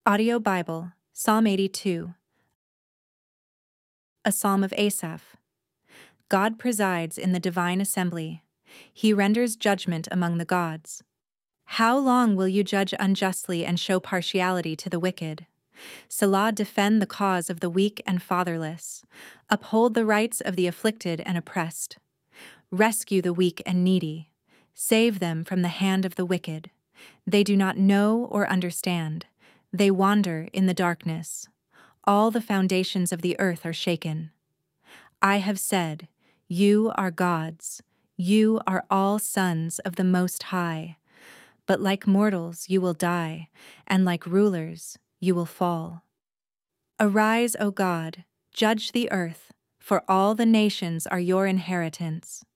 Audio Bible, Psalm 82, a psalm of Asaph. God presides in the divine assembly. He renders judgment among the gods. How long will you judge unjustly and show partiality to the wicked? Selah, defend the cause of the weak and fatherless. Uphold the rights of the afflicted and oppressed. Rescue the weak and needy. Save them from the hand of the wicked. They do not know or understand. They wander in the darkness. All the foundations of the earth are shaken. I have said, you are gods. You are all sons of the Most High. But like mortals you will die, and like rulers you will fall. Arise, O God, judge the earth, for all the nations are your inheritance.